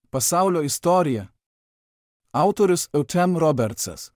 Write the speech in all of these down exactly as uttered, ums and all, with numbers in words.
Pasaulio istorija. Autorius Eutem Robertsas.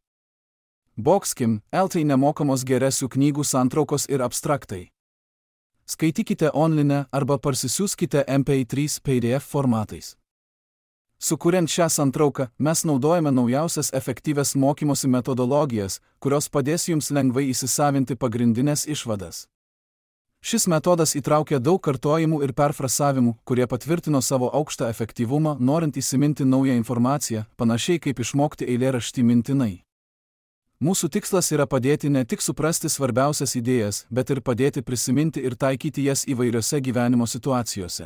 Boxkim, eltai nemokamos geresių knygų santraukos ir abstraktai. Skaitykite online arba parsisiųskite M P trys P D F formatais. Sukuriant šią santrauką, mes naudojame naujausias efektyvias mokymosi metodologijas, kurios padės jums lengvai įsisavinti pagrindinės išvadas. Šis metodas įtraukia daug kartojimų ir perfrasavimų, kurie patvirtino savo aukštą efektyvumą, norint įsiminti naują informaciją, panašiai kaip išmokti eilėraštį mintinai. Mūsų tikslas yra padėti ne tik suprasti svarbiausias idėjas, bet ir padėti prisiminti ir taikyti jas įvairiose gyvenimo situacijose.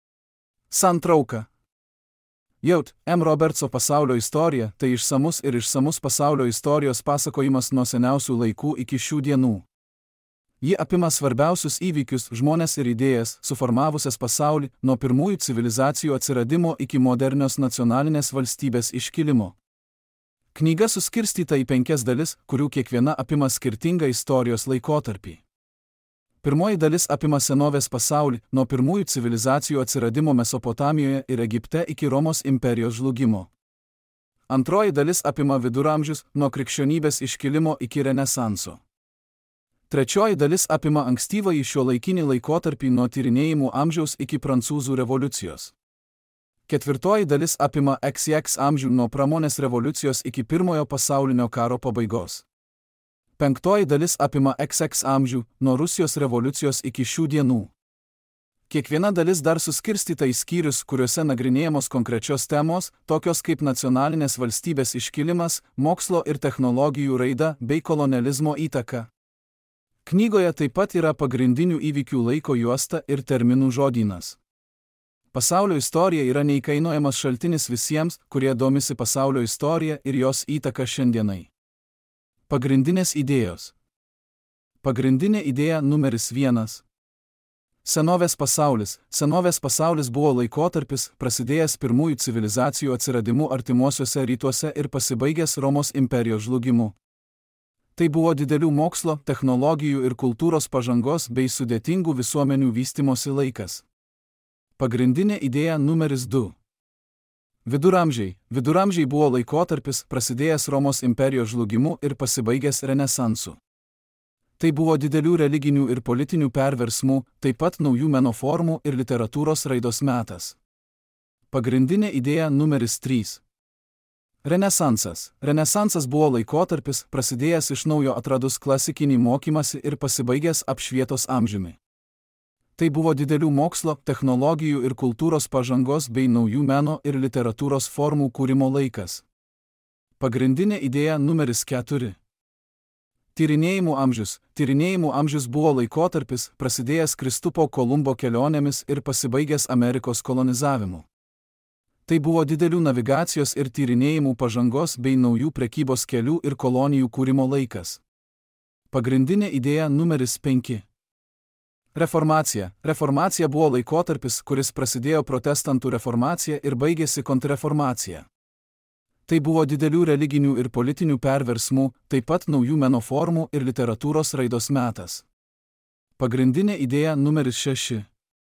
Santrauka. Jaut M. Robertso pasaulio istorija – tai išsamus ir išsamus pasaulio istorijos pasakojimas nuo seniausių laikų iki šių dienų. Ji apima svarbiausius įvykius, žmones ir idėjas, suformavusias pasaulį nuo pirmųjų civilizacijų atsiradimo iki modernios nacionalinės valstybės iškilimo. Knyga suskirstyta į penkias dalis, kurių kiekviena apima skirtingą istorijos laikotarpį. Pirmoji dalis apima senovės pasaulį, nuo pirmųjų civilizacijų atsiradimo Mesopotamijoje ir Egipte iki Romos imperijos žlugimo. Antroji dalis apima viduramžius, nuo krikščionybės iškilimo iki Renesanso. Trečioji dalis apima ankstyvąjį šiuolaikinį laikotarpį nuo tyrinėjimų amžiaus iki Prancūzų revoliucijos. Ketvirtoji dalis apima X X amžių nuo pramonės revoliucijos iki pirmojo pasaulinio karo pabaigos. Penktoji dalis apima X X amžių nuo Rusijos revoliucijos iki šių dienų. Kiekviena dalis dar suskirstyta į skyrius, kuriuose nagrinėjamos konkrečios temos, tokios kaip nacionalinės valstybės iškilimas, mokslo ir technologijų raida bei kolonializmo įtaka. Knygoje taip pat yra pagrindinių įvykių laiko juosta ir terminų žodynas. Pasaulio istorija yra neįkainojamas šaltinis visiems, kurie domisi pasaulio istorija ir jos įtaka šiandienai. Pagrindinės idėjos. Pagrindinė idėja numeris vienas. Senovės pasaulis. Senovės pasaulis buvo laikotarpis, prasidėjęs pirmųjų civilizacijų atsiradimu artimuosiuose rytuose ir pasibaigęs Romos imperijos žlugimu. Tai buvo didelių mokslo, technologijų ir kultūros pažangos bei sudėtingų visuomenių vystimosi laikas. Pagrindinė idėja numeris du. Viduramžiai. Viduramžiai buvo laikotarpis, prasidėjęs Romos imperijos žlugimu ir pasibaigęs Renesansu. Tai buvo didelių religinių ir politinių perversmų, taip pat naujų meno formų ir literatūros raidos metas. Pagrindinė idėja numeris trys. Renesansas. Renesansas buvo laikotarpis, prasidėjęs iš naujo atradus klasikinį mokymąsi ir pasibaigęs apšvietos amžiumi. Tai buvo didelių mokslo, technologijų ir kultūros pažangos bei naujų meno ir literatūros formų kūrimo laikas. Pagrindinė idėja numeris keturi. Tyrinėjimų amžius. Tyrinėjimų amžius buvo laikotarpis, prasidėjęs Kristupo Kolumbo kelionėmis ir pasibaigęs Amerikos kolonizavimu. Tai buvo didelių navigacijos ir tyrinėjimų pažangos bei naujų prekybos kelių ir kolonijų kūrimo laikas. Pagrindinė idėja numeris penki. Reformacija. Reformacija buvo laikotarpis, kuris prasidėjo protestantų reformacija ir baigėsi kontrreformacija. Tai buvo didelių religinių ir politinių perversmų, taip pat naujų meno formų ir literatūros raidos metas. Pagrindinė idėja numeris šeši.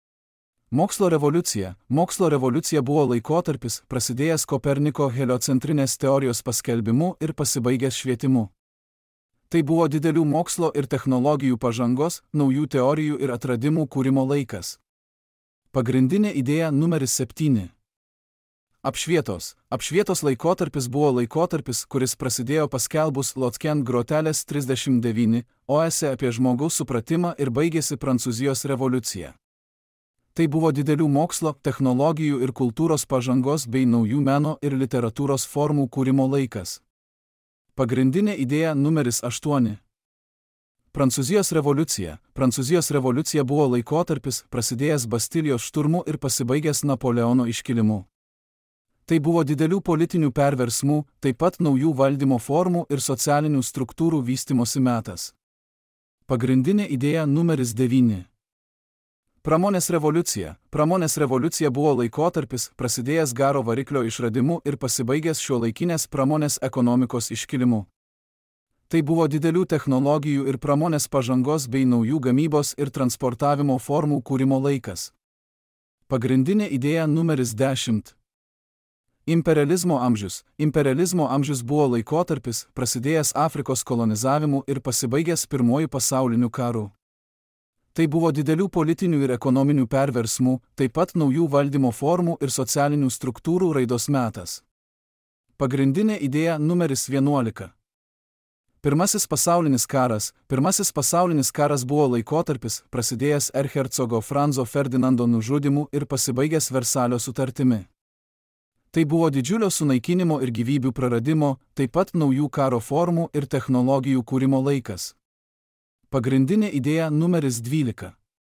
Mokslo revoliucija. Mokslo revoliucija buvo laikotarpis, prasidėjęs Koperniko heliocentrinės teorijos paskelbimu ir pasibaigęs švietimu. Tai buvo didelių mokslo ir technologijų pažangos, naujų teorijų ir atradimų kūrimo laikas. Pagrindinė idėja numeris septyni. Apšvietos. Apšvietos laikotarpis buvo laikotarpis, kuris prasidėjo paskelbus Lotken grotelės trisdešimt devyni, O esė apie žmogaus supratimą ir baigėsi Prancūzijos revoliucija. Tai buvo didelių mokslo, technologijų ir kultūros pažangos bei naujų meno ir literatūros formų kūrimo laikas. Pagrindinė idėja numeris aštuoni. Prancūzijos revoliucija. Prancūzijos revoliucija buvo laikotarpis, prasidėjęs Bastilijos šturmu ir pasibaigęs Napoleono iškilimu. Tai buvo didelių politinių perversmų, taip pat naujų valdymo formų ir socialinių struktūrų vystimosi metas. Pagrindinė idėja numeris devyni. Pramonės revoliucija. Pramonės revoliucija buvo laikotarpis, prasidėjęs garo variklio išradimu ir pasibaigęs šiuolaikinės pramonės ekonomikos iškilimu. Tai buvo didelių technologijų ir pramonės pažangos bei naujų gamybos ir transportavimo formų kūrimo laikas. Pagrindinė idėja numeris dešimt. Imperializmo amžius. Imperializmo amžius buvo laikotarpis, prasidėjęs Afrikos kolonizavimu ir pasibaigęs Pirmuoju pasauliniu karu. Tai buvo didelių politinių ir ekonominių perversmų, taip pat naujų valdymo formų ir socialinių struktūrų raidos metas. Pagrindinė idėja numeris vienuolika. Pirmasis pasaulinis karas. Pirmasis pasaulinis karas buvo laikotarpis, prasidėjęs erhercogo Franzo Ferdinando nužudymu ir pasibaigęs Versalio sutartimi. Tai buvo didžiulio sunaikinimo ir gyvybių praradimo, taip pat naujų karo formų ir technologijų kūrimo laikas. Pagrindinė idėja numeris dvylika.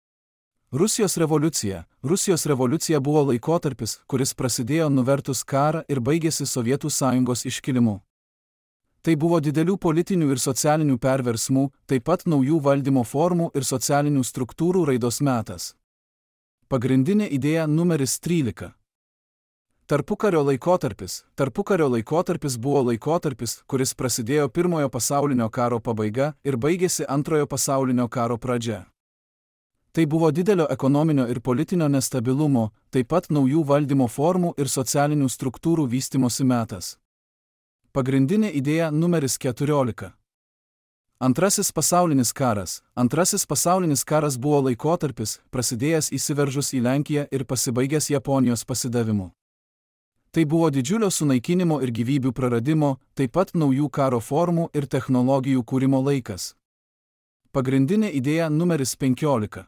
Rusijos revoliucija. Rusijos revoliucija buvo laikotarpis, kuris prasidėjo nuvertus karą ir baigėsi Sovietų sąjungos iškilimu. Tai buvo didelių politinių ir socialinių perversmų, taip pat naujų valdymo formų ir socialinių struktūrų raidos metas. Pagrindinė idėja numeris trylika. Tarpukario laikotarpis. Tarpukario laikotarpis buvo laikotarpis, kuris prasidėjo Pirmojo pasaulinio karo pabaiga ir baigėsi Antrojo pasaulinio karo pradžia. Tai buvo didelio ekonominio ir politinio nestabilumo, taip pat naujų valdymo formų ir socialinių struktūrų vystimosi metas. Pagrindinė idėja numeris keturiolika. Antrasis pasaulinis karas. Antrasis pasaulinis karas buvo laikotarpis, prasidėjęs įsiveržus į Lenkiją ir pasibaigęs Japonijos pasidavimu. Tai buvo didžiulio sunaikinimo ir gyvybių praradimo, taip pat naujų karo formų ir technologijų kūrimo laikas. Pagrindinė idėja numeris penkiolika.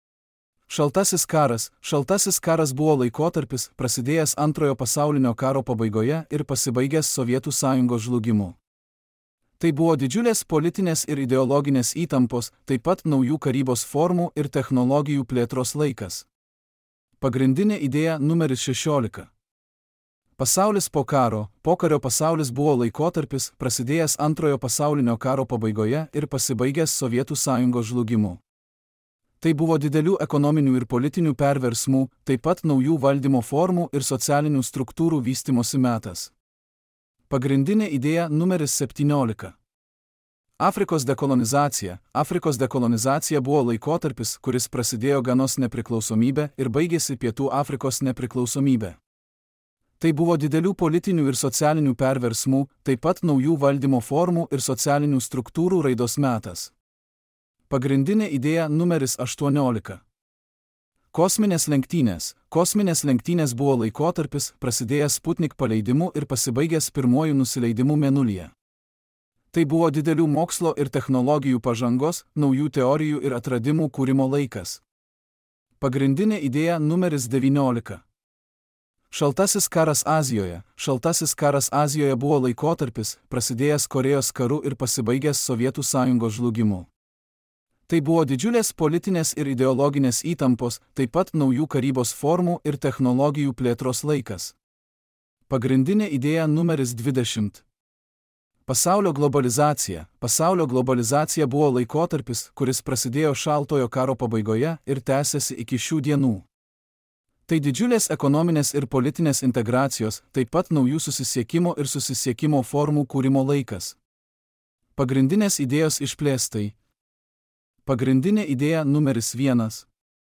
Šaltasis karas. Šaltasis karas buvo laikotarpis, prasidėjęs Antrojo pasaulinio karo pabaigoje ir pasibaigęs Sovietų sąjungos žlugimu. Tai buvo didžiulės politinės ir ideologinės įtampos, taip pat naujų karybos formų ir technologijų plėtros laikas. Pagrindinė idėja numeris šešiolika. Pasaulis po karo. Pokario pasaulis buvo laikotarpis, prasidėjęs Antrojo pasaulinio karo pabaigoje ir pasibaigęs Sovietų sąjungos žlugimu. Tai buvo didelių ekonominių ir politinių perversmų, taip pat naujų valdymo formų ir socialinių struktūrų vystimosi metas. Pagrindinė idėja numeris septyniolika. Afrikos dekolonizacija. Afrikos dekolonizacija buvo laikotarpis, kuris prasidėjo Ganos nepriklausomybė ir baigėsi Pietų Afrikos nepriklausomybė. Tai buvo didelių politinių ir socialinių perversmų, taip pat naujų valdymo formų ir socialinių struktūrų raidos metas. Pagrindinė idėja numeris aštuoniolika. Kosminės lenktynės. Kosminės lenktynės buvo laikotarpis, prasidėjęs Sputnik paleidimu ir pasibaigęs pirmuoju nusileidimu Mėnulyje. Tai buvo didelių mokslo ir technologijų pažangos, naujų teorijų ir atradimų kūrimo laikas. Pagrindinė idėja numeris devyniolika. Šaltasis karas Azijoje. Šaltasis karas Azijoje buvo laikotarpis, prasidėjęs Korėjos karu ir pasibaigęs Sovietų sąjungos žlugimu. Tai buvo didžiulės politinės ir ideologinės įtampos, taip pat naujų karybos formų ir technologijų plėtros laikas. Pagrindinė idėja numeris dvidešimt. Pasaulio globalizacija. Pasaulio globalizacija buvo laikotarpis, kuris prasidėjo Šaltojo karo pabaigoje ir tęsiasi iki šių dienų. Tai didžiulės ekonominės ir politinės integracijos, taip pat naujų susisiekimo ir susisiekimo formų kūrimo laikas. Pagrindinės idėjos išplėstai. Pagrindinė idėja numeris vienas.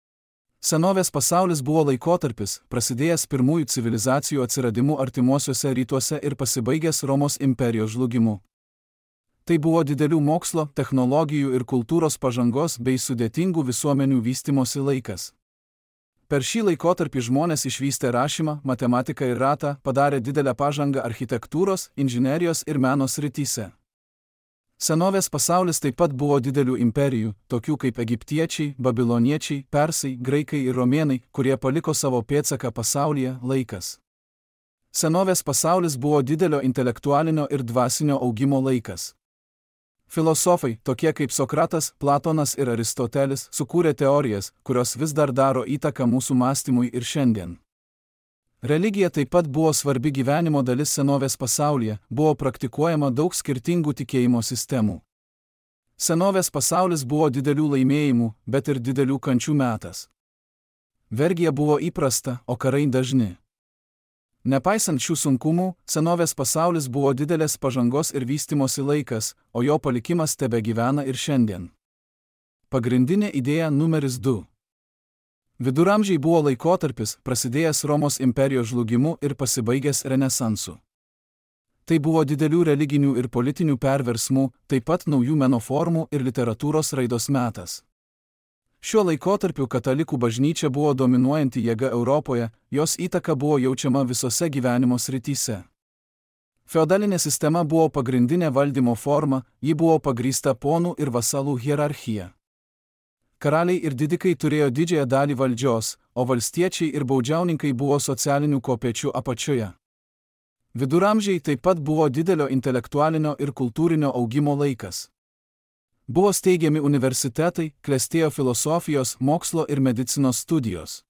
Senovės pasaulis buvo laikotarpis, prasidėjęs pirmųjų civilizacijų atsiradimu artimuosiuose rytuose ir pasibaigęs Romos imperijos žlugimu. Tai buvo didelių mokslo, technologijų ir kultūros pažangos bei sudėtingų visuomenių vystimosi laikas. Per šį laikotarpį žmonės išvystė rašymą, matematiką ir ratą, padarė didelę pažangą architektūros, inžinerijos ir meno srityse. Senovės pasaulis taip pat buvo didelių imperijų, tokių kaip egiptiečiai, babiloniečiai, persai, graikai ir romėnai, kurie paliko savo pėdsaką pasaulyje, laikas. Senovės pasaulis buvo didelio intelektualinio ir dvasinio augimo laikas. Filosofai, tokie kaip Sokratas, Platonas ir Aristotelis, sukūrė teorijas, kurios vis dar daro įtaką mūsų mąstymui ir šiandien. Religija taip pat buvo svarbi gyvenimo dalis senovės pasaulyje, buvo praktikuojama daug skirtingų tikėjimo sistemų. Senovės pasaulis buvo didelių laimėjimų, bet ir didelių kančių metas. Vergija buvo įprasta, o karai dažni. Nepaisant šių sunkumų, senovės pasaulis buvo didelės pažangos ir vystimosi laikas, o jo palikimas tebegyvena ir šiandien. Pagrindinė idėja numeris du. Viduramžiai buvo laikotarpis, prasidėjęs Romos imperijos žlugimu ir pasibaigęs Renesansu. Tai buvo didelių religinių ir politinių perversmų, taip pat naujų meno formų ir literatūros raidos metas. Šiuo laikotarpiu katalikų bažnyčia buvo dominuojanti jėga Europoje, jos įtaka buvo jaučiama visose gyvenimo srityse. Feodalinė sistema buvo pagrindinė valdymo forma, ji buvo pagrįsta ponų ir vasalų hierarchija. Karaliai ir didikai turėjo didžiąją dalį valdžios, o valstiečiai ir baudžiauninkai buvo socialinių kopėčių apačioje. Viduramžiai taip pat buvo didelio intelektualinio ir kultūrinio augimo laikas. Buvo steigiami universitetai, klestėjo filosofijos, mokslo ir medicinos studijos.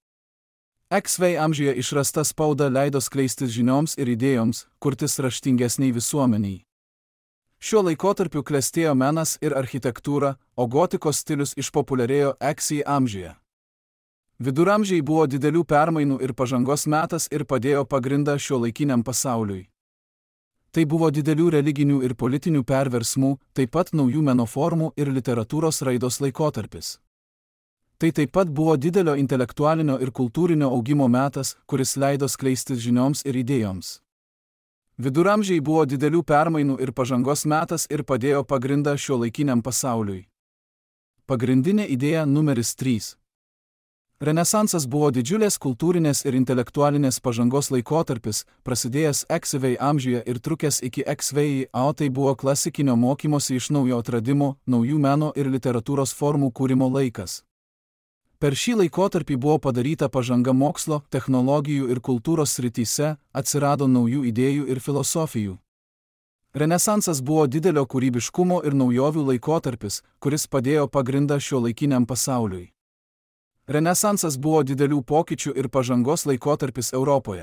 X V amžiuje išrasta spauda leido skleistis žinioms ir idėjoms, kurtis raštingesniai visuomeniai. Šiuo laikotarpiu klestėjo menas ir architektūra, o gotikos stilius išpopuliarėjo X V amžiuje. Viduramžiai buvo didelių permainų ir pažangos metas ir padėjo pagrindą šiuolaikiniam pasauliui. Tai buvo didelių religinių ir politinių perversmų, taip pat naujų meno formų ir literatūros raidos laikotarpis. Tai taip pat buvo didelio intelektualinio ir kultūrinio augimo metas, kuris leido skleistis žinioms ir idėjoms. Viduramžiai buvo didelių permainų ir pažangos metas ir padėjo pagrindą šiuolaikiniam pasauliui. Pagrindinė idėja numeris trys. Renesansas buvo didžiulės kultūrinės ir intelektualinės pažangos laikotarpis, prasidėjęs X V amžiuje ir trukęs iki X V I, o tai buvo klasikinio mokymosi iš naujo atradimo, naujų meno ir literatūros formų kūrimo laikas. Per šį laikotarpį buvo padaryta pažanga mokslo, technologijų ir kultūros srityse, atsirado naujų idėjų ir filosofijų. Renesansas buvo didelio kūrybiškumo ir naujovių laikotarpis, kuris padėjo pagrindą šiuolaikiniam pasauliui. Renesansas buvo didelių pokyčių ir pažangos laikotarpis Europoje.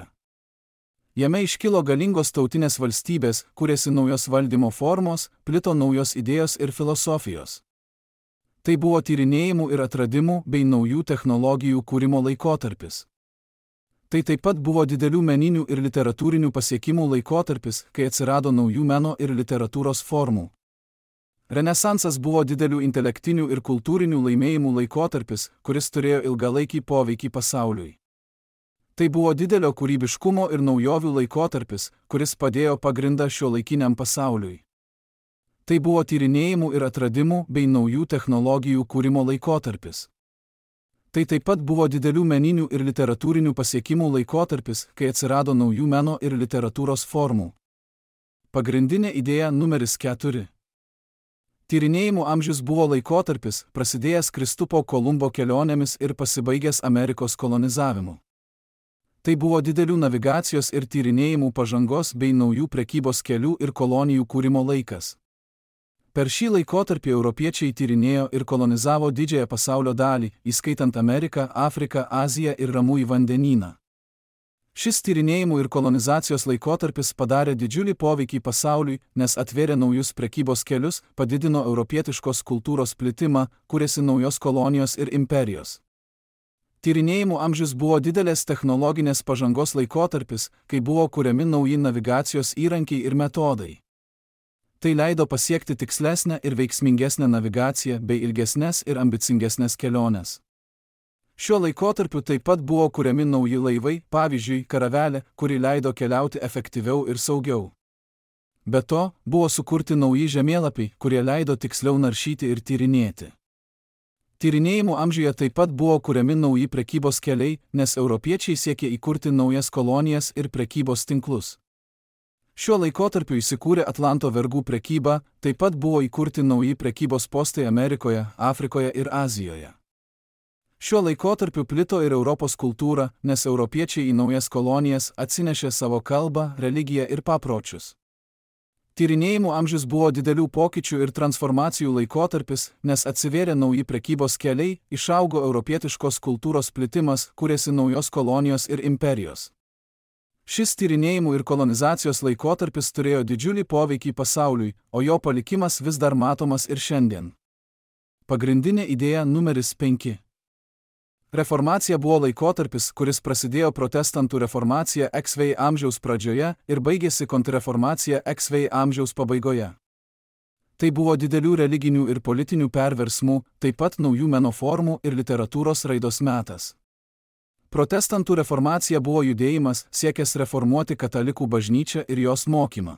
Jame iškilo galingos tautinės valstybės, kūrėsi naujos valdymo formos, plito naujos idėjos ir filosofijos. Tai buvo tyrinėjimų ir atradimų bei naujų technologijų kūrimo laikotarpis. Tai taip pat buvo didelių meninių ir literatūrinių pasiekimų laikotarpis, kai atsirado naujų meno ir literatūros formų. Renesansas buvo didelių intelektinių ir kultūrinių laimėjimų laikotarpis, kuris turėjo ilgalaikį poveikį pasauliui. Tai buvo didelio kūrybiškumo ir naujovių laikotarpis, kuris padėjo pagrindą šiuolaikiniam pasauliui. Tai buvo tyrinėjimų ir atradimų bei naujų technologijų kūrimo laikotarpis. Tai taip pat buvo didelių meninių ir literatūrinių pasiekimų laikotarpis, kai atsirado naujų meno ir literatūros formų. Pagrindinė idėja numeris keturi. Tyrinėjimų amžius buvo laikotarpis, prasidėjęs Kristupo Kolumbo kelionėmis ir pasibaigęs Amerikos kolonizavimu. Tai buvo didelių navigacijos ir tyrinėjimų pažangos bei naujų prekybos kelių ir kolonijų kūrimo laikas. Per šį laikotarpį europiečiai tyrinėjo ir kolonizavo didžiąją pasaulio dalį, įskaitant Ameriką, Afriką, Aziją ir Ramųjį vandenyną. Šis tyrinėjimų ir kolonizacijos laikotarpis padarė didžiulį poveikį pasauliui, nes atvėrė naujus prekybos kelius, padidino europietiškos kultūros plitimą, kūrėsi naujos kolonijos ir imperijos. Tyrinėjimų amžius buvo didelės technologinės pažangos laikotarpis, kai buvo kuriami nauji navigacijos įrankiai ir metodai. Tai leido pasiekti tikslesnę ir veiksmingesnę navigaciją bei ilgesnės ir ambicingesnės keliones. Šiuo laikotarpiu taip pat buvo kuriami nauji laivai, pavyzdžiui, karavelė, kuri leido keliauti efektyviau ir saugiau. Be to, buvo sukurti nauji žemėlapiai, kurie leido tiksliau naršyti ir tyrinėti. Tyrinėjimų amžiuje taip pat buvo kuriami nauji prekybos keliai, nes europiečiai siekė įkurti naujas kolonijas ir prekybos tinklus. Šiuo laikotarpiu įsikūrė Atlanto vergų prekyba, taip pat buvo įkurti nauji prekybos postai Amerikoje, Afrikoje ir Azijoje. Šiuo laikotarpiu plito ir Europos kultūra, nes europiečiai į naujas kolonijas atsinešė savo kalbą, religiją ir papročius. Tyrinėjimų amžius buvo didelių pokyčių ir transformacijų laikotarpis, nes atsivėrė nauji prekybos keliai, išaugo europietiškos kultūros plitimas, kūrėsi naujos kolonijos ir imperijos. Šis tyrinėjimų ir kolonizacijos laikotarpis turėjo didžiulį poveikį pasauliui, o jo palikimas vis dar matomas ir šiandien. Pagrindinė idėja numeris penki. Reformacija buvo laikotarpis, kuris prasidėjo protestantų reformacija X V amžiaus pradžioje ir baigėsi kontrreformacija X V amžiaus pabaigoje. Tai buvo didelių religinių ir politinių perversmų, taip pat naujų meno formų ir literatūros raidos metas. Protestantų reformacija buvo judėjimas siekęs reformuoti katalikų bažnyčią ir jos mokymą.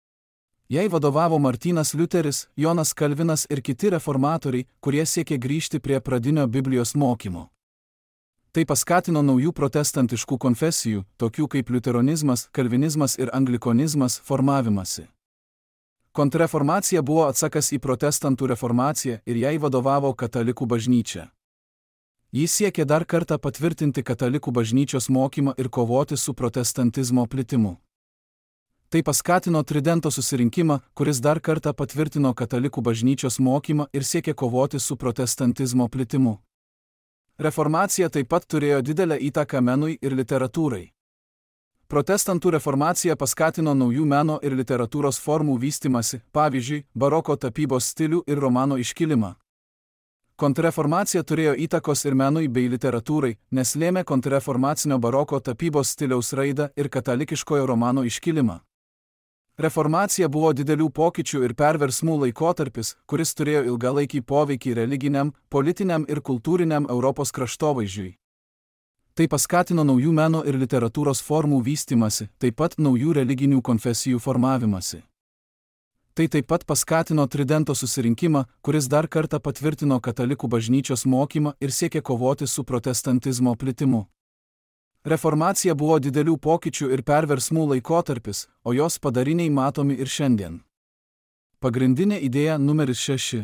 Jai vadovavo Martynas Liuteris, Jonas Kalvinas ir kiti reformatoriai, kurie siekė grįžti prie pradinio Biblijos mokymo. Tai paskatino naujų protestantiškų konfesijų, tokių kaip liuteronizmas, kalvinizmas ir anglikonizmas, formavimąsi. Kontrreformacija buvo atsakas į protestantų reformaciją ir jai vadovavo katalikų bažnyčia. Jis siekė dar kartą patvirtinti katalikų bažnyčios mokymą ir kovoti su protestantizmo plitimu. Tai paskatino Tridento susirinkimą, kuris dar kartą patvirtino katalikų bažnyčios mokymą ir siekė kovoti su protestantizmo plitimu. Reformacija taip pat turėjo didelę įtaką menui ir literatūrai. Protestantų reformacija paskatino naujų meno ir literatūros formų vystymąsi, pavyzdžiui, baroko tapybos stilių ir romano iškilimą. Kontrreformacija turėjo įtakos ir menui bei literatūrai, nes lėmė kontrreformacinio baroko tapybos stiliaus raidą ir katalikiškojo romano iškilimą. Reformacija buvo didelių pokyčių ir perversmų laikotarpis, kuris turėjo ilgalaikį poveikį religiniam, politiniam ir kultūriniam Europos kraštovaizdžiui. Tai paskatino naujų meno ir literatūros formų vystymąsi, taip pat naujų religinių konfesijų formavimąsi. Tai taip pat paskatino Tridento susirinkimą, kuris dar kartą patvirtino katalikų bažnyčios mokymą ir siekė kovoti su protestantizmo plitimu. Reformacija buvo didelių pokyčių ir perversmų laikotarpis, o jos padariniai matomi ir šiandien. Pagrindinė idėja numeris šeši.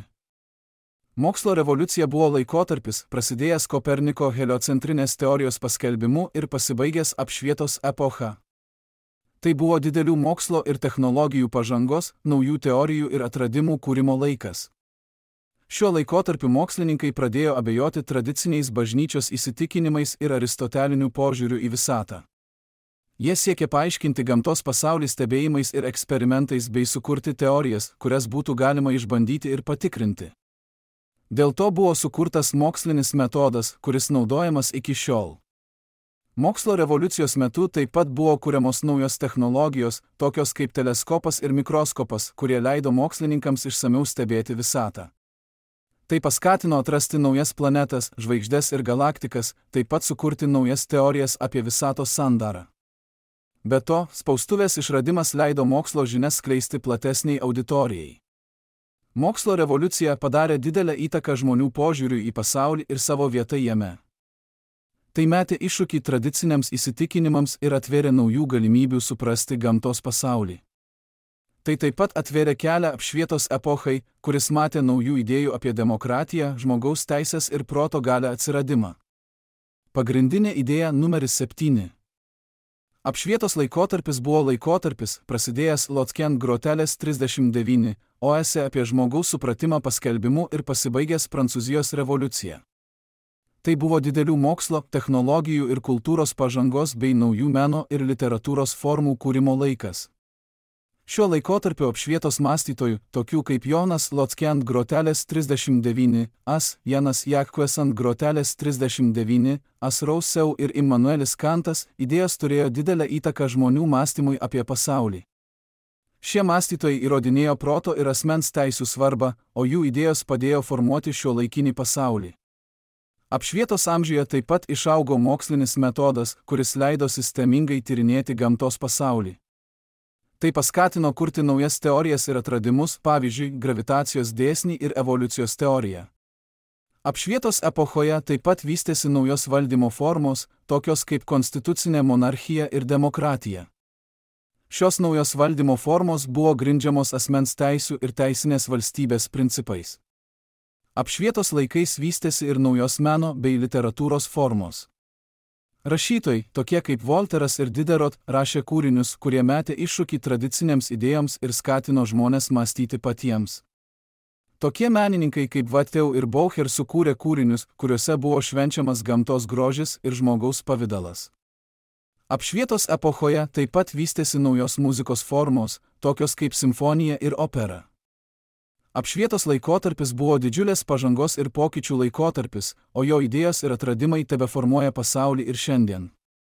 Mokslo revoliucija buvo laikotarpis, prasidėjęs Koperniko heliocentrinės teorijos paskelbimu ir pasibaigęs apšvietos epocha. Tai buvo didelių mokslo ir technologijų pažangos, naujų teorijų ir atradimų kūrimo laikas. Šiuo laikotarpiu mokslininkai pradėjo abejoti tradiciniais bažnyčios įsitikinimais ir aristoteliniu požiūriu į visatą. Jie siekė paaiškinti gamtos pasaulį stebėjimais ir eksperimentais bei sukurti teorijas, kurias būtų galima išbandyti ir patikrinti. Dėl to buvo sukurtas mokslinis metodas, kuris naudojamas iki šiol. Mokslo revoliucijos metu taip pat buvo kuriamos naujos technologijos, tokios kaip teleskopas ir mikroskopas, kurie leido mokslininkams išsamiau stebėti visatą. Tai paskatino atrasti naujas planetas, žvaigždes ir galaktikas, taip pat sukurti naujas teorijas apie visatos sandarą. Be to, spaustuvės išradimas leido mokslo žinias skleisti platesniai auditorijai. Mokslo revoliucija padarė didelę įtaką žmonių požiūriui į pasaulį ir savo vietą jame. Tai metė iššūkį tradiciniams įsitikinimams ir atvėrė naujų galimybių suprasti gamtos pasaulį. Tai taip pat atvėrė kelią apšvietos epochai, kuris matė naujų idėjų apie demokratiją, žmogaus teisės ir proto galią atsiradimą. Pagrindinė idėja numeris septyni. Apšvietos laikotarpis buvo laikotarpis, prasidėjęs Lotken Grotelės trisdešimt devyni, o esė apie žmogaus supratimą paskelbimu ir pasibaigęs Prancūzijos revoliucija. Tai buvo didelių mokslo, technologijų ir kultūros pažangos bei naujų meno ir literatūros formų kūrimo laikas. Šiuo laikotarpiu apšvietos mąstytojų, tokių kaip Jonas Lotken Grotelės trisdešimt devyni, As, Janas Jacques ant Grotelės trisdešimt devyni, As Rousseau ir Immanuelis Kantas, idėjos turėjo didelę įtaką žmonių mąstymui apie pasaulį. Šie mąstytojai įrodinėjo proto ir asmens teisių svarbą, o jų idėjos padėjo formuoti šiuolaikinį pasaulį. Apšvietos amžiuje taip pat išaugo mokslinis metodas, kuris leido sistemingai tyrinėti gamtos pasaulį. Tai paskatino kurti naujas teorijas ir atradimus, pavyzdžiui, gravitacijos dėsnį ir evoliucijos teoriją. Apšvietos epochoje taip pat vystėsi naujos valdymo formos, tokios kaip konstitucinė monarchija ir demokratija. Šios naujos valdymo formos buvo grindžiamos asmens teisių ir teisinės valstybės principais. Apšvietos laikais vystėsi ir naujos meno bei literatūros formos. Rašytojai, tokie kaip Volteras ir Diderot, rašė kūrinius, kurie metė iššūkį tradicinėms idėjoms ir skatino žmones mąstyti patiems. Tokie menininkai kaip Watteau ir Boucher sukūrė kūrinius, kuriuose buvo švenčiamas gamtos grožis ir žmogaus pavidalas. Apšvietos epochoje taip pat vystėsi naujos muzikos formos, tokios kaip simfonija ir opera. Apšvietos laikotarpis buvo didžiulės pažangos ir pokyčių laikotarpis, o jo idėjos ir atradimai tebeformuoja pasaulį ir šiandien.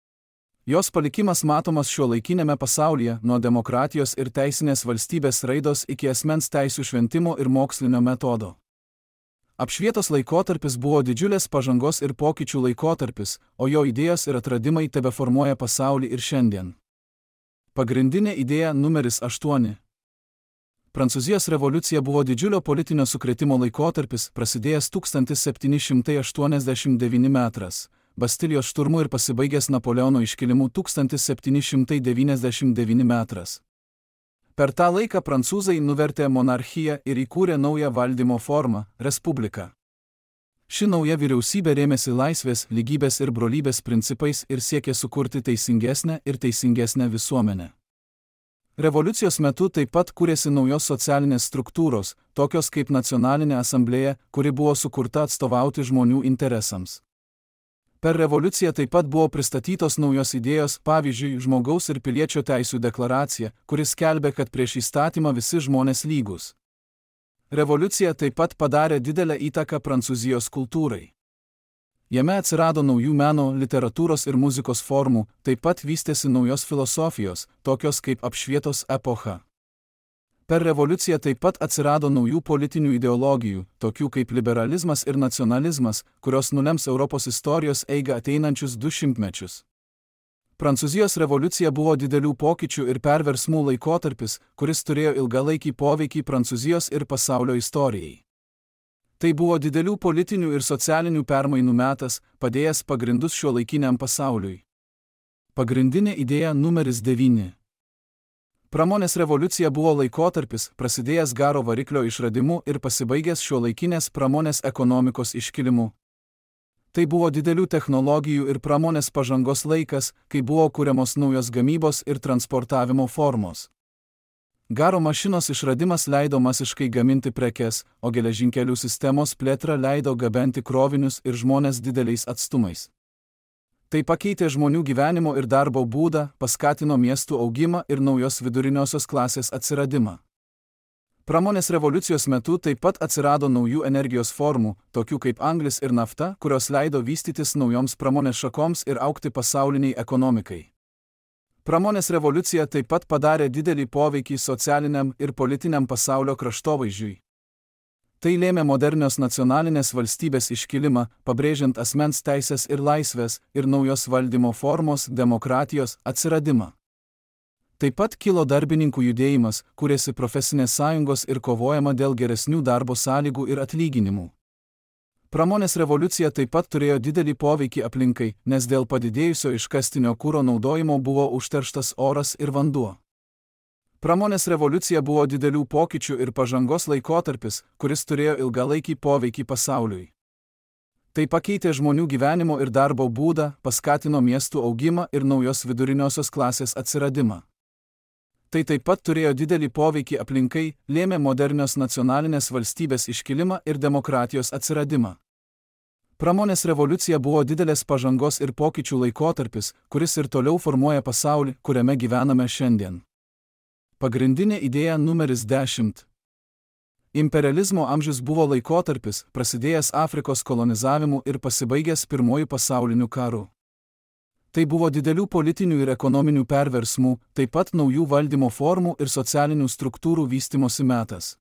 Jos palikimas matomas šiuolaikinėme pasaulyje, nuo demokratijos ir teisinės valstybės raidos iki asmens teisių šventimo ir mokslinio metodo. Apšvietos laikotarpis buvo didžiulės pažangos ir pokyčių laikotarpis, o jo idėjos ir atradimai tebeformuoja pasaulį ir šiandien. Pagrindinė idėja numeris aštuoni. Prancūzijos revoliucija buvo didžiulio politinio sukrėtimo laikotarpis, prasidėjęs tūkstantis septyni šimtai aštuoniasdešimt devinti metras, Bastilijos šturmu ir pasibaigęs Napoleono iškilimu tūkstantis septyni šimtai devyniasdešimt devinti metras. Per tą laiką prancūzai nuvertė monarchiją ir įkūrė naują valdymo formą – respubliką. Ši nauja vyriausybė rėmėsi laisvės, lygybės ir brolybės principais ir siekė sukurti teisingesnę ir teisingesnę visuomenę. Revoliucijos metu taip pat kūrėsi naujos socialinės struktūros, tokios kaip Nacionalinė asamblėja, kuri buvo sukurta atstovauti žmonių interesams. Per revoliuciją taip pat buvo pristatytos naujos idėjos, pavyzdžiui, žmogaus ir piliečio teisių deklaracija, kuris skelbė, kad prieš įstatymą visi žmonės lygus. Revoliucija taip pat padarė didelę įtaką Prancūzijos kultūrai. Jame atsirado naujų meno, literatūros ir muzikos formų, taip pat vystėsi naujos filosofijos, tokios kaip apšvietos epocha. Per revoliuciją taip pat atsirado naujų politinių ideologijų, tokių kaip liberalizmas ir nacionalizmas, kurios nulems Europos istorijos eigą ateinančius du šimtmečius. Prancūzijos revoliucija buvo didelių pokyčių ir perversmų laikotarpis, kuris turėjo ilgalaikį poveikį Prancūzijos ir pasaulio istorijai. Tai buvo didelių politinių ir socialinių permainų metas, padėjęs pagrindus šiuolaikiniam pasauliui. Pagrindinė idėja numeris devyni. Pramonės revoliucija buvo laikotarpis, prasidėjęs garo variklio išradimu ir pasibaigęs šiuolaikinės pramonės ekonomikos iškilimu. Tai buvo didelių technologijų ir pramonės pažangos laikas, kai buvo kuriamos naujos gamybos ir transportavimo formos. Garo mašinos išradimas leido masiškai gaminti prekes, o geležinkelių sistemos plėtra leido gabenti krovinius ir žmones dideliais atstumais. Tai pakeitė žmonių gyvenimo ir darbo būdą, paskatino miestų augimą ir naujos viduriniosios klasės atsiradimą. Pramonės revoliucijos metu taip pat atsirado naujų energijos formų, tokių kaip anglis ir nafta, kurios leido vystytis naujoms pramonės šakoms ir augti pasauliniai ekonomikai. Pramonės revoliucija taip pat padarė didelį poveikį socialiniam ir politiniam pasaulio kraštovaizdžiui. Tai lėmė modernios nacionalinės valstybės iškilimą, pabrėžiant asmens teisės ir laisvės ir naujos valdymo formos, demokratijos atsiradimą. Taip pat kilo darbininkų judėjimas, kūrėsi profesinės sąjungos ir kovojama dėl geresnių darbo sąlygų ir atlyginimų. Pramonės revoliucija taip pat turėjo didelį poveikį aplinkai, nes dėl padidėjusio iškastinio kuro naudojimo buvo užterštas oras ir vanduo. Pramonės revoliucija buvo didelių pokyčių ir pažangos laikotarpis, kuris turėjo ilgalaikį poveikį pasauliui. Tai pakeitė žmonių gyvenimo ir darbo būdą, paskatino miestų augimą ir naujos viduriniosios klasės atsiradimą. Tai taip pat turėjo didelį poveikį aplinkai, lėmė modernios nacionalinės valstybės iškilimą ir demokratijos atsiradimą. Pramonės revoliucija buvo didelės pažangos ir pokyčių laikotarpis, kuris ir toliau formuoja pasaulį, kuriame gyvename šiandien. Pagrindinė idėja numeris dešimt. Imperializmo amžius buvo laikotarpis, prasidėjęs Afrikos kolonizavimu ir pasibaigęs Pirmuoju pasauliniu karu. Tai buvo didelių politinių ir ekonominių perversmų, taip pat naujų valdymo formų ir socialinių struktūrų vystymosi metas.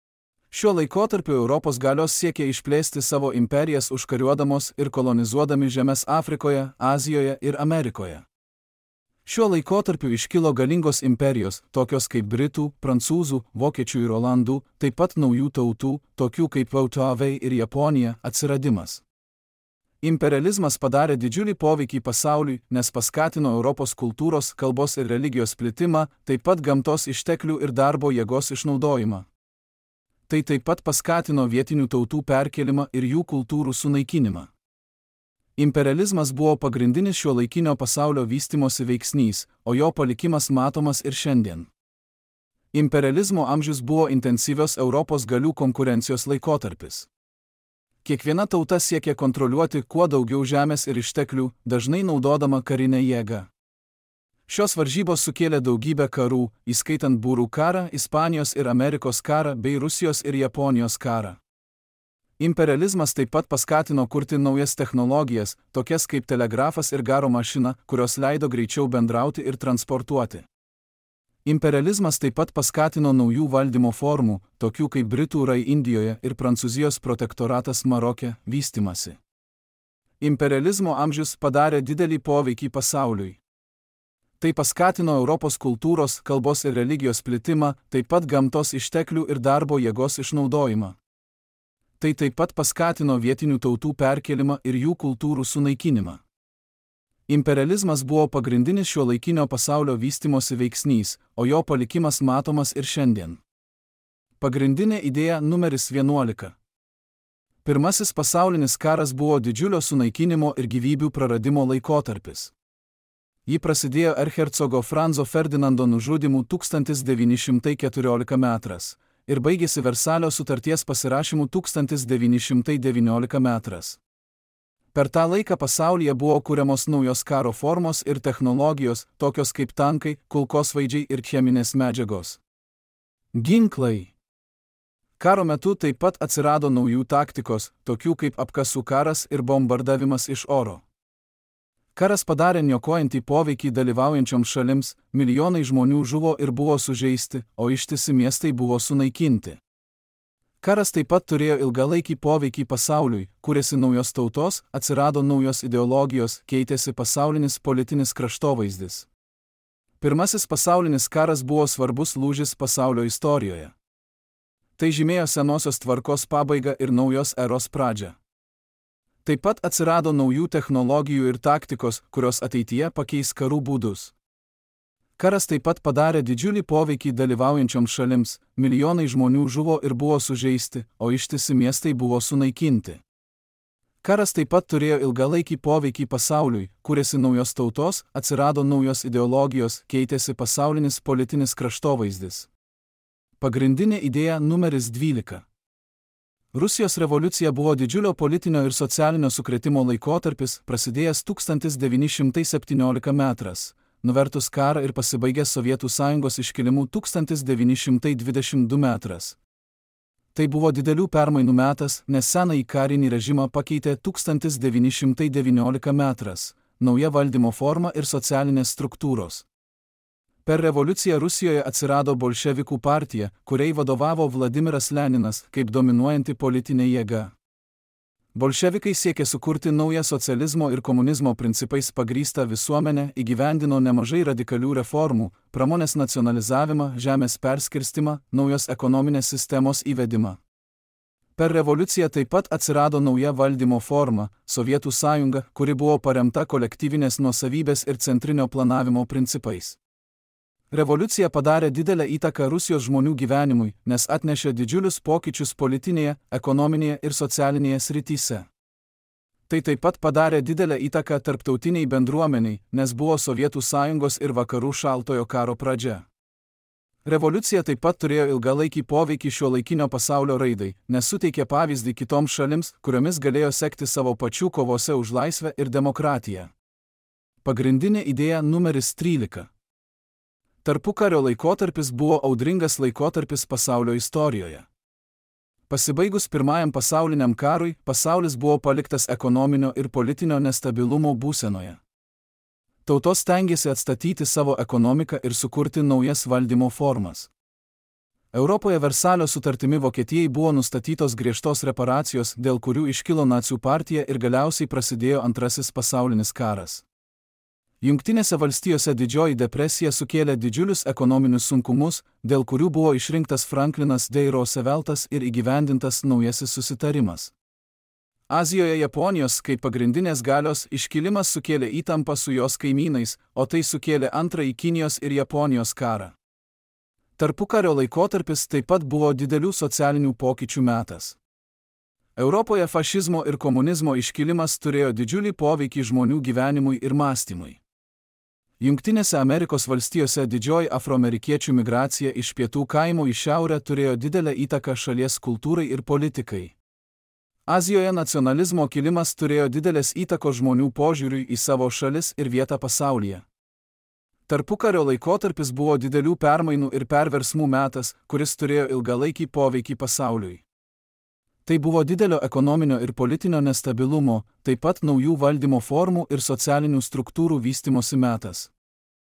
Šiuo laikotarpiu Europos galios siekė išplėsti savo imperijas užkariuodamos ir kolonizuodami žemes Afrikoje, Azijoje ir Amerikoje. Šiuo laikotarpiu iškilo galingos imperijos, tokios kaip Britų, Prancūzų, Vokiečių ir Olandų, taip pat naujų tautų, tokių kaip Vautavai ir Japonija, atsiradimas. Imperializmas padarė didžiulį poveikį pasauliui, nes paskatino Europos kultūros, kalbos ir religijos plitimą, taip pat gamtos išteklių ir darbo jėgos išnaudojimą. Tai taip pat paskatino vietinių tautų perkėlimą ir jų kultūrų sunaikinimą. Imperializmas buvo pagrindinis šiuolaikinio pasaulio vystimosi veiksnys, o jo palikimas matomas ir šiandien. Imperializmo amžius buvo intensyvios Europos galių konkurencijos laikotarpis. Kiekviena tauta siekė kontroliuoti kuo daugiau žemės ir išteklių, dažnai naudodama karinę jėgą. Šios varžybos sukėlė daugybę karų, įskaitant būrų karą, Ispanijos ir Amerikos karą bei Rusijos ir Japonijos karą. Imperializmas taip pat paskatino kurti naujas technologijas, tokias kaip telegrafas ir garo mašina, kurios leido greičiau bendrauti ir transportuoti. Imperializmas taip pat paskatino naujų valdymo formų, tokių kaip Britų Rai Indijoje ir Prancūzijos protektoratas Maroke, vystymasi. Imperializmo amžius padarė didelį poveikį pasauliui. Tai paskatino Europos kultūros, kalbos ir religijos plitimą, taip pat gamtos išteklių ir darbo jėgos išnaudojimą. Tai taip pat paskatino vietinių tautų perkėlimą ir jų kultūrų sunaikinimą. Imperializmas buvo pagrindinis šiuolaikinio pasaulio vystymosi veiksnys, o jo palikimas matomas ir šiandien. Pagrindinė idėja numeris vienuolika. Pirmasis pasaulinis karas buvo didžiulio sunaikinimo ir gyvybių praradimo laikotarpis. Ji prasidėjo erhercogo Franzo Ferdinando nužudymu tūkstantis devyni šimtai keturioliktais metais ir baigėsi Versalio sutarties pasirašymu tūkstantis devyni šimtai devynioliktais metais. Per tą laiką pasaulyje buvo kuriamos naujos karo formos ir technologijos, tokios kaip tankai, kulkosvaidžiai ir cheminės medžiagos. Ginklai. Karo metu taip pat atsirado naujų taktikos, tokių kaip apkasų karas ir bombardavimas iš oro. Karas padarė niokojantį poveikį dalyvaujančioms šalims, milijonai žmonių žuvo ir buvo sužeisti, o ištisi miestai buvo sunaikinti. Karas taip pat turėjo ilgalaikį poveikį pasauliui, kūrėsi naujos tautos, atsirado naujos ideologijos, keitėsi pasaulinis politinis kraštovaizdis. Pirmasis pasaulinis karas buvo svarbus lūžis pasaulio istorijoje. Tai žymėjo senosios tvarkos pabaigą ir naujos eros pradžią. Taip pat atsirado naujų technologijų ir taktikos, kurios ateityje pakeis karų būdus. Karas taip pat padarė didžiulį poveikį dalyvaujančioms šalims, milijonai žmonių žuvo ir buvo sužeisti, o ištisi miestai buvo sunaikinti. Karas taip pat turėjo ilgalaikį poveikį pasauliui, kūrėsi naujos tautos, atsirado naujos ideologijos, keitėsi pasaulinis politinis kraštovaizdis. Pagrindinė idėja numeris dvylika. Rusijos revoliucija buvo didžiulio politinio ir socialinio sukrėtimo laikotarpis, prasidėjęs tūkstantis devyni šimtai septynioliktais metais. Nuvertus karą ir pasibaigęs Sovietų sąjungos iškilimu tūkstantis devyni šimtai dvidešim du metais. Tai buvo didelių permainų metas, nes senąjį karinį režimą pakeitė tūkstantis devyni šimtai devynioliktais metais, nauja valdymo forma ir socialinės struktūros. Per revoliuciją Rusijoje atsirado bolševikų partija, kuriai vadovavo Vladimiras Leninas kaip dominuojanti politinė jėga. Bolševikai siekė sukurti naują socializmo ir komunizmo principais pagrįstą visuomenę, įgyvendino nemažai radikalių reformų, pramonės nacionalizavimą, žemės perskirstimą, naujos ekonominės sistemos įvedimą. Per revoliuciją taip pat atsirado nauja valdymo forma – Sovietų sąjunga, kuri buvo paremta kolektyvinės nuosavybės ir centrinio planavimo principais. Revoliucija padarė didelę įtaką Rusijos žmonių gyvenimui, nes atnešė didžiulius pokyčius politinėje, ekonominėje ir socialinėje srityse. Tai taip pat padarė didelę įtaką tarptautiniai bendruomeniai, nes buvo Sovietų sąjungos ir vakarų šaltojo karo pradžia. Revoliucija taip pat turėjo ilgalaikį poveikį šiuolaikinio pasaulio raidai, nes suteikė pavyzdį kitoms šalims, kuriomis galėjo sekti savo pačių kovose už laisvę ir demokratiją. Pagrindinė idėja numeris trylika. Tarpukario laikotarpis buvo audringas laikotarpis pasaulio istorijoje. Pasibaigus Pirmajam pasauliniam karui, pasaulis buvo paliktas ekonominio ir politinio nestabilumo būsenoje. Tautos stengėsi atstatyti savo ekonomiką ir sukurti naujas valdymo formas. Europoje Versalio sutartimi Vokietijai buvo nustatytos griežtos reparacijos, dėl kurių iškilo nacių partija ir galiausiai prasidėjo Antrasis pasaulinis karas. Jungtinėse valstijose Didžioji depresija sukėlė didžiulius ekonominius sunkumus, dėl kurių buvo išrinktas Franklinas D. Rooseveltas ir įgyvendintas naujasis susitarimas. Azijoje Japonijos kaip pagrindinės galios iškilimas sukėlė įtampą su jos kaimynais, o tai sukėlė antrąjį Kinijos ir Japonijos karą. Tarpukario laikotarpis taip pat buvo didelių socialinių pokyčių metas. Europoje fašizmo ir komunizmo iškilimas turėjo didžiulį poveikį žmonių gyvenimui ir mąstymui. Jungtinėse Amerikos valstijose didžioji afroamerikiečių migracija iš pietų kaimų į šiaurę turėjo didelę įtaką šalies kultūrai ir politikai. Azijoje nacionalizmo kilimas turėjo didelės įtakos žmonių požiūriui į savo šalis ir vietą pasaulyje. Tarpukario laikotarpis buvo didelių permainų ir perversmų metas, kuris turėjo ilgalaikį poveikį pasauliui. Tai buvo didelio ekonominio ir politinio nestabilumo, taip pat naujų valdymo formų ir socialinių struktūrų vystymosi metas.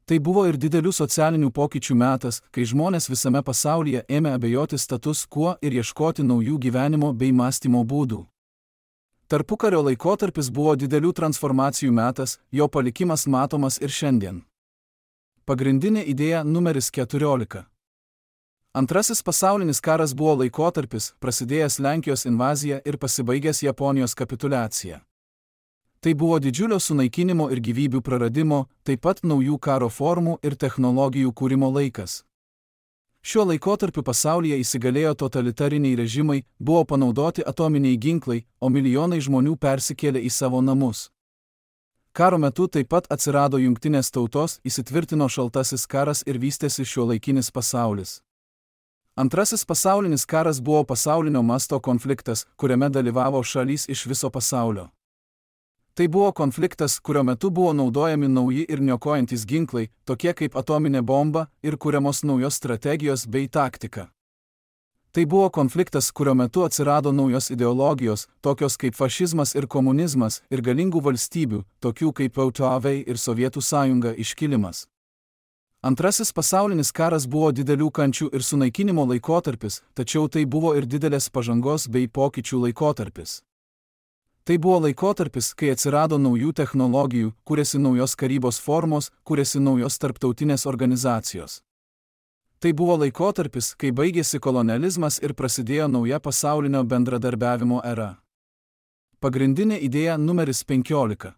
Tai buvo ir didelių socialinių pokyčių metas, kai žmonės visame pasaulyje ėmė abejoti status quo ir ieškoti naujų gyvenimo bei mąstymo būdų. Tarpukario laikotarpis buvo didelių transformacijų metas, jo palikimas matomas ir šiandien. Pagrindinė idėja numeris keturiolika. Antrasis pasaulinis karas buvo laikotarpis, prasidėjęs Lenkijos invazija ir pasibaigęs Japonijos kapituliacija. Tai buvo didžiulio sunaikinimo ir gyvybių praradimo, taip pat naujų karo formų ir technologijų kūrimo laikas. Šiuo laikotarpiu pasaulyje įsigalėjo totalitariniai režimai, buvo panaudoti atominiai ginklai, o milijonai žmonių persikėlė į savo namus. Karo metu taip pat atsirado jungtinės tautos, įsitvirtino šaltasis karas ir vystėsi šiuolaikinis pasaulis. Antrasis pasaulinis karas buvo pasaulinio masto konfliktas, kuriame dalyvavo šalys iš viso pasaulio. Tai buvo konfliktas, kurio metu buvo naudojami nauji ir niokojantis ginklai, tokie kaip atominė bomba, ir kuriamos naujos strategijos bei taktika. Tai buvo konfliktas, kurio metu atsirado naujos ideologijos, tokios kaip fašizmas ir komunizmas, ir galingų valstybių, tokių kaip U S S R ir Sovietų sąjunga iškilimas. Antrasis pasaulinis karas buvo didelių kančių ir sunaikinimo laikotarpis, tačiau tai buvo ir didelės pažangos bei pokyčių laikotarpis. Tai buvo laikotarpis, kai atsirado naujų technologijų, kūrėsi naujos karybos formos, kūrėsi naujos tarptautinės organizacijos. Tai buvo laikotarpis, kai baigėsi kolonializmas ir prasidėjo nauja pasaulinio bendradarbiavimo era. Pagrindinė idėja numeris penkiolika.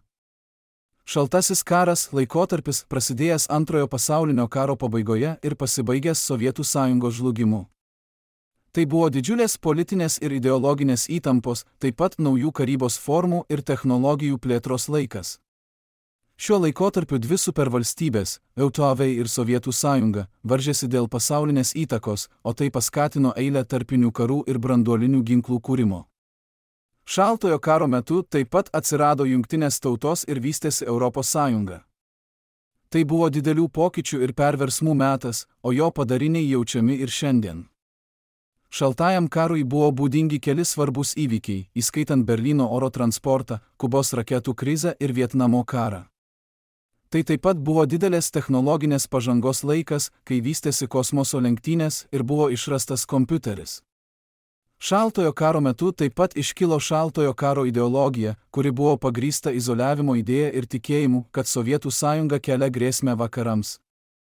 Šaltasis karas – laikotarpis prasidėjęs Antrojo pasaulinio karo pabaigoje ir pasibaigęs Sovietų sąjungos žlugimu. Tai buvo didžiulės politinės ir ideologinės įtampos, taip pat naujų karybos formų ir technologijų plėtros laikas. Šiuo laikotarpiu dvi supervalstybės, U S S R ir Sovietų sąjunga, varžėsi dėl pasaulinės įtakos, o tai paskatino eilę tarpinių karų ir branduolinių ginklų kūrimo. Šaltojo karo metu taip pat atsirado jungtinės tautos ir vystėsi Europos sąjunga. Tai buvo didelių pokyčių ir perversmų metas, o jo padariniai jaučiami ir šiandien. Šaltajam karui buvo būdingi keli svarbus įvykiai, įskaitant Berlyno oro transportą, Kubos raketų krizę ir Vietnamo karą. Tai taip pat buvo didelės technologinės pažangos laikas, kai vystėsi kosmoso lenktynės ir buvo išrastas kompiuteris. Šaltojo karo metu taip pat iškilo šaltojo karo ideologija, kuri buvo pagrįsta izoliavimo idėja ir tikėjimu, kad Sovietų sąjunga kelia grėsmę vakarams.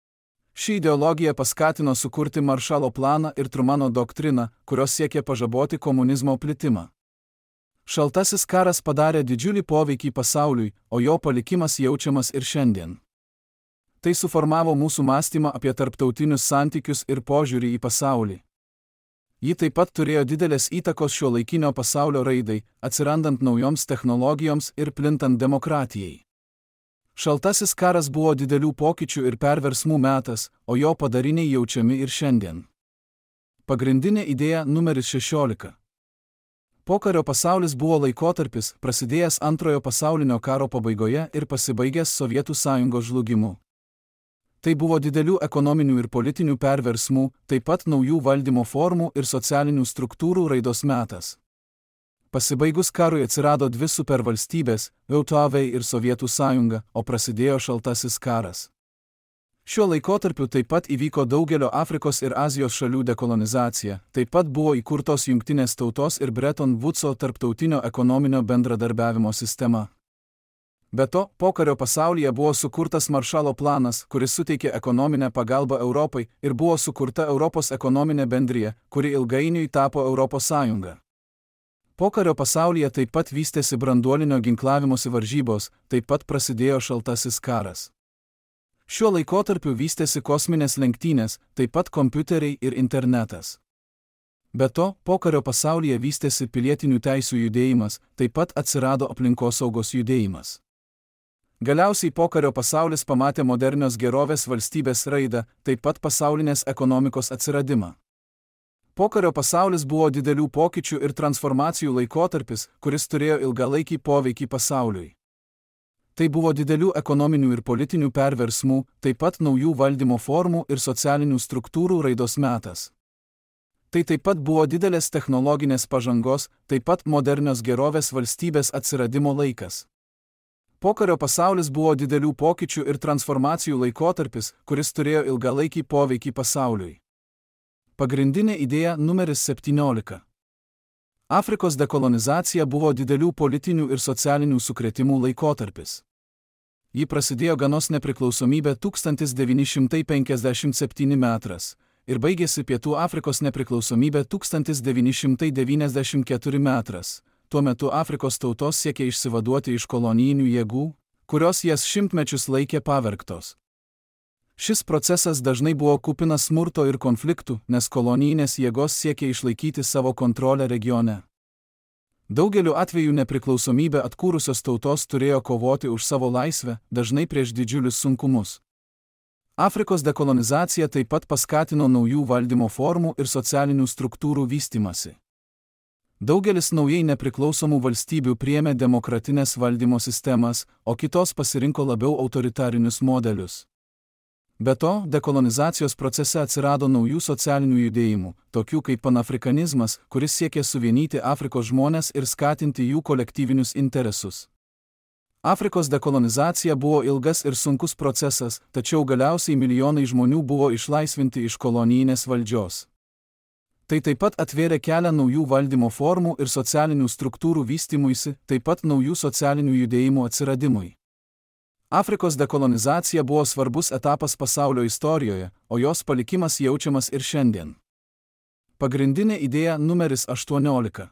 Ši ideologija paskatino sukurti Maršalo planą ir Trumano doktriną, kurios siekė pažaboti komunizmo plitimą. Šaltasis karas padarė didžiulį poveikį pasauliui, o jo palikimas jaučiamas ir šiandien. Tai suformavo mūsų mąstymą apie tarptautinius santykius ir požiūrį į pasaulį. Ji taip pat turėjo didelės įtakos šiuolaikinio pasaulio raidai, atsirandant naujoms technologijoms ir plintant demokratijai. Šaltasis karas buvo didelių pokyčių ir perversmų metas, o jo padariniai jaučiami ir šiandien. Pagrindinė idėja numeris šešiolika. Pokario pasaulis buvo laikotarpis, prasidėjęs Antrojo pasaulinio karo pabaigoje ir pasibaigęs Sovietų sąjungos žlugimu. Tai buvo didelių ekonominių ir politinių perversmų, taip pat naujų valdymo formų ir socialinių struktūrų raidos metas. Pasibaigus karui atsirado dvi supervalstybės, U S S R ir Sovietų sąjunga, o prasidėjo šaltasis karas. Šiuo laikotarpiu taip pat įvyko daugelio Afrikos ir Azijos šalių dekolonizacija, taip pat buvo įkurtos jungtinės tautos ir Bretton Woodso tarptautinio ekonominio bendradarbiavimo sistema. Be to, pokario pasaulyje buvo sukurtas Maršalo planas, kuris suteikė ekonominę pagalbą Europai, ir buvo sukurta Europos ekonominė bendrija, kuri ilgainiui tapo Europos sąjunga. Pokario pasaulyje taip pat vystėsi branduolinio ginklavimosi varžybos, taip pat prasidėjo šaltasis karas. Šiuo laikotarpiu vystėsi kosminės lenktynės, taip pat kompiuteriai ir internetas. Be to, pokario pasaulyje vystėsi pilietinių teisių judėjimas, taip pat atsirado aplinkosaugos judėjimas. Galiausiai pokario pasaulis pamatė modernios gerovės valstybės raidą, taip pat pasaulinės ekonomikos atsiradimą. Pokario pasaulis buvo didelių pokyčių ir transformacijų laikotarpis, kuris turėjo ilgalaikį poveikį pasauliui. Tai buvo didelių ekonominių ir politinių perversmų, taip pat naujų valdymo formų ir socialinių struktūrų raidos metas. Tai taip pat buvo didelės technologinės pažangos, taip pat modernios gerovės valstybės atsiradimo laikas. Pokario pasaulis buvo didelių pokyčių ir transformacijų laikotarpis, kuris turėjo ilgalaikį poveikį pasauliui. Pagrindinė idėja numeris septyniolika. Afrikos dekolonizacija buvo didelių politinių ir socialinių sukrėtimų laikotarpis. Ji prasidėjo ganos nepriklausomybė tūkstantis devyni šimtai penkiasdešimt septyni metras ir baigėsi Pietų Afrikos nepriklausomybė tūkstantis devyni šimtai devyniasdešimt keturi metras. Tuo metu Afrikos tautos siekė išsivaduoti iš kolonijinių jėgų, kurios jas šimtmečius laikė pavergtos. Šis procesas dažnai buvo kupinas smurto ir konfliktų, nes kolonijinės jėgos siekė išlaikyti savo kontrolę regione. Daugeliu atveju nepriklausomybę atkūrusios tautos turėjo kovoti už savo laisvę, dažnai prieš didžiulius sunkumus. Afrikos dekolonizacija taip pat paskatino naujų valdymo formų ir socialinių struktūrų vystymasi. Daugelis naujai nepriklausomų valstybių priėmė demokratinės valdymo sistemas, o kitos pasirinko labiau autoritarinius modelius. Be to, dekolonizacijos procese atsirado naujų socialinių judėjimų, tokių kaip panafrikanizmas, kuris siekė suvienyti Afrikos žmones ir skatinti jų kolektyvinius interesus. Afrikos dekolonizacija buvo ilgas ir sunkus procesas, tačiau galiausiai milijonai žmonių buvo išlaisvinti iš kolonijinės valdžios. Tai taip pat atvėrė kelią naujų valdymo formų ir socialinių struktūrų vystymuisi, taip pat naujų socialinių judėjimų atsiradimui. Afrikos dekolonizacija buvo svarbus etapas pasaulio istorijoje, o jos palikimas jaučiamas ir šiandien. Pagrindinė idėja numeris aštuoniolika.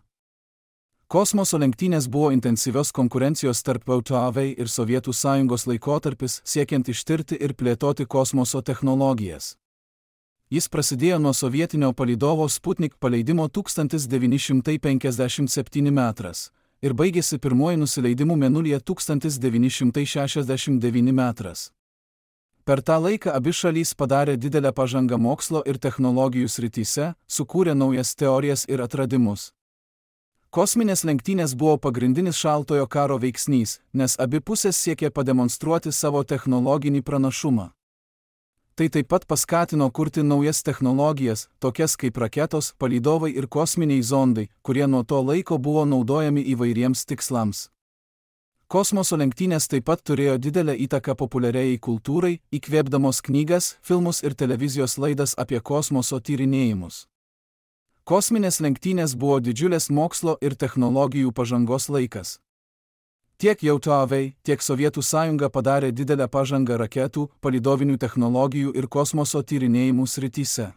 Kosmoso lenktynės buvo intensyvios konkurencijos tarp V T A ir Sovietų sąjungos laikotarpis, siekiant ištirti ir plėtoti kosmoso technologijas. Jis prasidėjo nuo sovietinio palydovo Sputnik paleidimo tūkstantis devyni šimtai penkiasdešimt septyni metras ir baigėsi pirmuoju nusileidimu Mėnulyje tūkstantis devyni šimtai šešiasdešimt devyni metras. Per tą laiką abi šalys padarė didelę pažangą mokslo ir technologijų srityse, sukūrė naujas teorijas ir atradimus. Kosminės lenktynės buvo pagrindinis šaltojo karo veiksnys, nes abi pusės siekė pademonstruoti savo technologinį pranašumą. Tai taip pat paskatino kurti naujas technologijas, tokias kaip raketos, palydovai ir kosminiai zondai, kurie nuo to laiko buvo naudojami įvairiems tikslams. Kosmoso lenktynės taip pat turėjo didelę įtaką populiariai kultūrai, įkvėpdamos knygas, filmus ir televizijos laidas apie kosmoso tyrinėjimus. Kosminės lenktynės buvo didžiulės mokslo ir technologijų pažangos laikas. Tiek J A V, tiek Sovietų sąjunga padarė didelę pažangą raketų, palydovinių technologijų ir kosmoso tyrinėjimų srityse.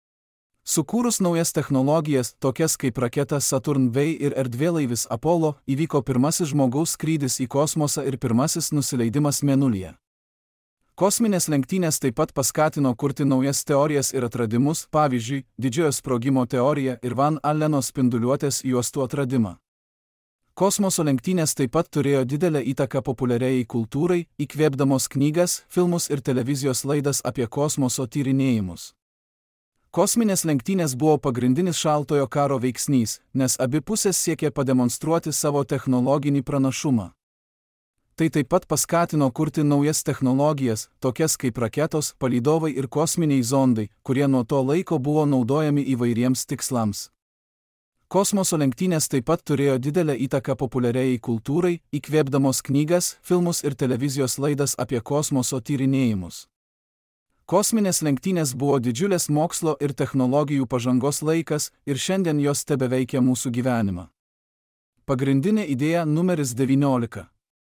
Sukūrus naujas technologijas, tokias kaip raketa Saturn V ir erdvėlaivis Apollo, įvyko pirmasis žmogaus skrydis į kosmosą ir pirmasis nusileidimas Mėnulyje. Kosminės lenktynės taip pat paskatino kurti naujas teorijas ir atradimus, pavyzdžiui, didžiojo sprogimo teoriją ir Van Alleno spinduliuotės juostų atradimą. Kosmoso lenktynės taip pat turėjo didelę įtaką populiariai kultūrai, įkvėpdamos knygas, filmus ir televizijos laidas apie kosmoso tyrinėjimus. Kosminės lenktynės buvo pagrindinis šaltojo karo veiksnys, nes abi pusės siekė pademonstruoti savo technologinį pranašumą. Tai taip pat paskatino kurti naujas technologijas, tokias kaip raketos, palydovai ir kosminiai zondai, kurie nuo to laiko buvo naudojami įvairiems tikslams. Kosmoso lenktynės taip pat turėjo didelę įtaką populiariai kultūrai, įkvėpdamos knygas, filmus ir televizijos laidas apie kosmoso tyrinėjimus. Kosminės lenktynės buvo didžiulės mokslo ir technologijų pažangos laikas ir šiandien jos tebeveikia mūsų gyvenimą. Pagrindinė idėja numeris devyniolika.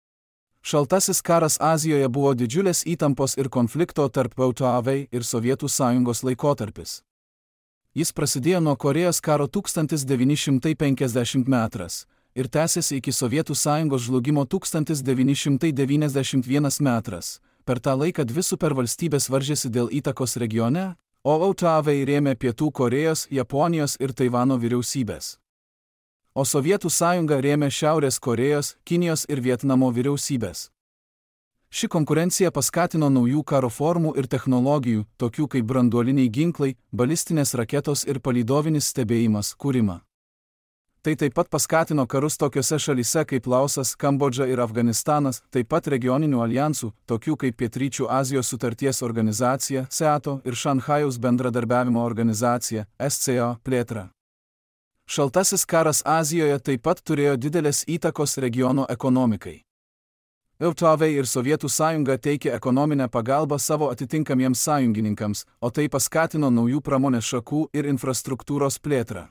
Šaltasis karas Azijoje buvo didžiulės įtampos ir konflikto tarp V T A ir Sovietų sąjungos laikotarpis. Jis prasidėjo nuo Korėjos karo tūkstantis devyni šimtai penkiasdešimt metras ir tęsėsi iki Sovietų sąjungos žlugimo tūkstantis devyni šimtai devyniasdešimt vienas metras. Per tą laiką dvi supervalstybės varžėsi dėl įtakos regione, o V T A rėmė Pietų Korėjos, Japonijos ir Taivano vyriausybės. O Sovietų sąjunga rėmė Šiaurės Korėjos, Kinijos ir Vietnamo vyriausybės. Ši konkurencija paskatino naujų karo formų ir technologijų, tokių kaip branduoliniai ginklai, balistinės raketos ir palydovinis stebėjimas kūrimą. Tai taip pat paskatino karus tokiose šalyse kaip Laosas, Kambodža ir Afganistanas, taip pat regioninių alijansų, tokių kaip Pietryčių Azijos sutarties organizacija, SEATO ir Šanchajaus bendradarbiavimo organizacija, S C O, plėtrą. Šaltasis karas Azijoje taip pat turėjo didelės įtakos regiono ekonomikai. U T V ir Sovietų sąjunga teikė ekonominę pagalbą savo atitinkamiems sąjungininkams, o tai paskatino naujų pramonės šakų ir infrastruktūros plėtrą.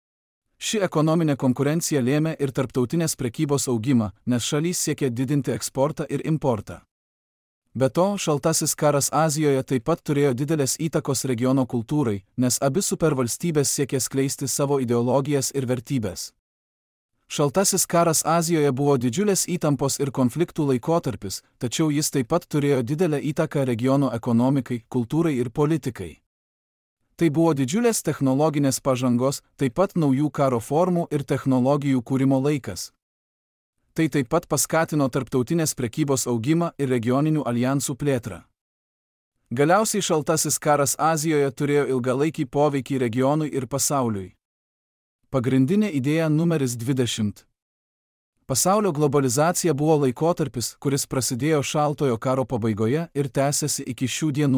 Ši ekonominė konkurencija lėmė ir tarptautinės prekybos augimą, nes šalys siekė didinti eksportą ir importą. Be to, šaltasis karas Azijoje taip pat turėjo didelės įtakos regiono kultūrai, nes abi supervalstybės siekė skleisti savo ideologijas ir vertybės. Šaltasis karas Azijoje buvo didžiulės įtampos ir konfliktų laikotarpis, tačiau jis taip pat turėjo didelę įtaką regiono ekonomikai, kultūrai ir politikai. Tai buvo didžiulės technologinės pažangos, taip pat naujų karo formų ir technologijų kūrimo laikas. Tai taip pat paskatino tarptautinės prekybos augimą ir regioninių aljansų plėtrą. Galiausiai šaltasis karas Azijoje turėjo ilgalaikį poveikį regionui ir pasauliui. Pagrindinė idėja numeris dvidešimt. Pasaulio globalizacija buvo laikotarpis, kuris prasidėjo šaltojo karo pabaigoje ir tęsiasi iki šių dienų.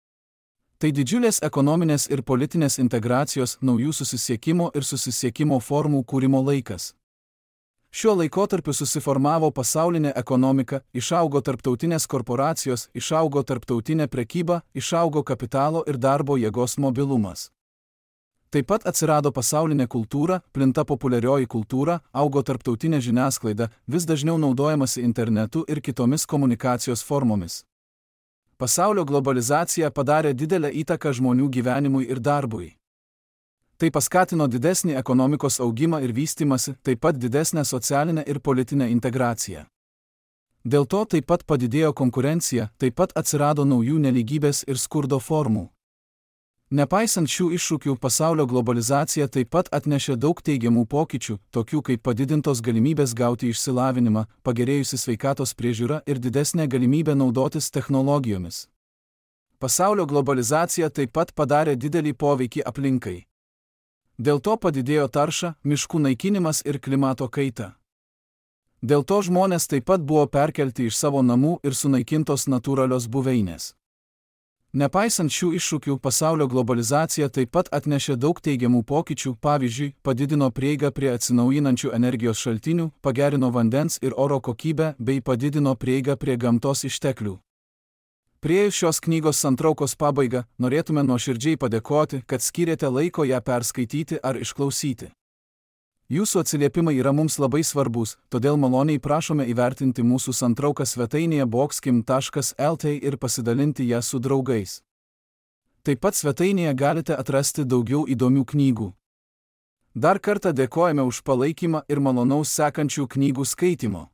Tai didžiulės ekonominės ir politinės integracijos, naujų susisiekimo ir susisiekimo formų kūrimo laikas. Šiuo laikotarpiu susiformavo pasaulinė ekonomika, išaugo tarptautinės korporacijos, išaugo tarptautinė prekyba, išaugo kapitalo ir darbo jėgos mobilumas. Taip pat atsirado pasaulinė kultūra, plinta populiarioji kultūra, augo tarptautinė žiniasklaida, vis dažniau naudojamasi internetu ir kitomis komunikacijos formomis. Pasaulio globalizacija padarė didelę įtaką žmonių gyvenimui ir darbui. Tai paskatino didesnį ekonomikos augimą ir vystymąsi, taip pat didesnę socialinę ir politinę integraciją. Dėl to taip pat padidėjo konkurencija, taip pat atsirado naujų nelygybės ir skurdo formų. Nepaisant šių iššūkių, pasaulio globalizacija taip pat atnešė daug teigiamų pokyčių, tokių kaip padidintos galimybės gauti išsilavinimą, pagerėjusi sveikatos priežiūra ir didesnė galimybė naudotis technologijomis. Pasaulio globalizacija taip pat padarė didelį poveikį aplinkai. Dėl to padidėjo tarša, miškų naikinimas ir klimato kaita. Dėl to žmonės taip pat buvo perkelti iš savo namų ir sunaikintos natūralios buveinės. Nepaisant šių iššūkių, pasaulio globalizacija taip pat atnešė daug teigiamų pokyčių, pavyzdžiui, padidino prieigą prie atsinaujinančių energijos šaltinių, pagerino vandens ir oro kokybę bei padidino prieigą prie gamtos išteklių. Priėjus šios knygos santraukos pabaigą, norėtume nuoširdžiai padėkoti, kad skyrėte laiko ją perskaityti ar išklausyti. Jūsų atsiliepimai yra mums labai svarbus, todėl maloniai prašome įvertinti mūsų santrauką svetainėje boxkim taškas el t ir pasidalinti ją su draugais. Taip pat svetainėje galite atrasti daugiau įdomių knygų. Dar kartą dėkojame už palaikymą ir malonaus sekančių knygų skaitimo.